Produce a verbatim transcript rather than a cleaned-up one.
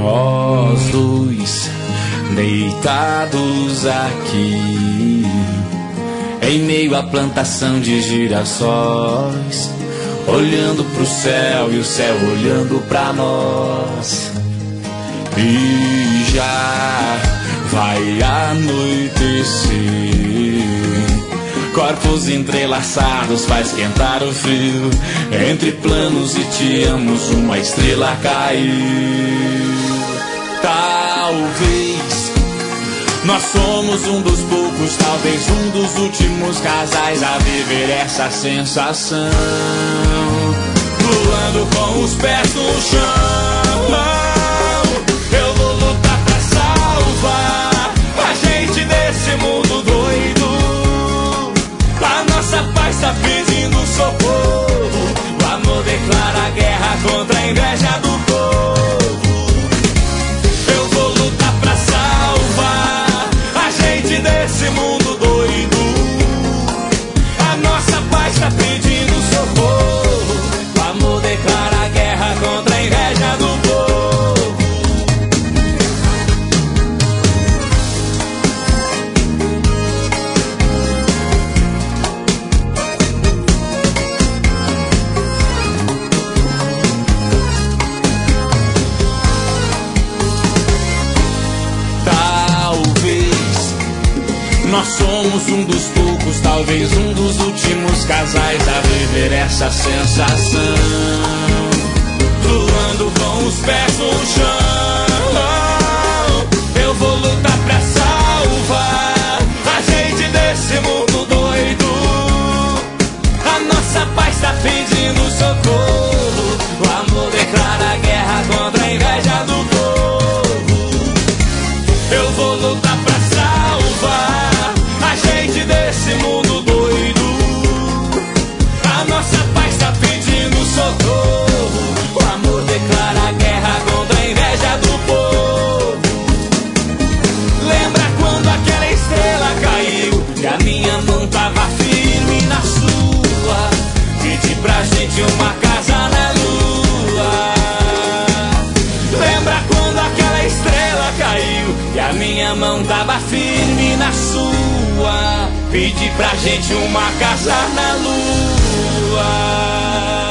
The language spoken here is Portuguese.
Nós dois deitados aqui em meio à plantação de girassóis, olhando pro céu e o céu olhando pra nós. E já vai anoitecer, corpos entrelaçados faz esquentar o frio. Entre planos e te amos uma estrela caiu. Talvez nós somos um dos poucos, talvez um dos últimos casais a viver essa sensação, voando com os pés no chão. Eu vou lutar pra salvar a gente desse mundo doido. A nossa paz tá pedindo socorro. O amor declara guerra contra a inveja do povo. Eu vou lutar pra salvar a gente desse mundo doido. A nossa paz tá pedindo socorro. O amor declara guerra contra a inveja do povo. Nós somos um dos poucos, talvez um dos últimos casais a viver essa sensação, voando com os pés no chão. Eu vou lutar pra salvar a gente desse mundo doido. A nossa paz tá pedindo socorro. O amor declara guerra contra a inveja do povo. Eu vou lutar pra salvar a gente desse mundo doido. A nossa paz tá pedindo socorro. O amor declara guerra contra a inveja do povo. Lembra quando aquela estrela caiu e a minha mão tava firme na sua? Pedi pra gente uma casa na lua. Lembra quando aquela estrela caiu e a minha mão tava firme na sua? Pedi pra gente uma casa na lua.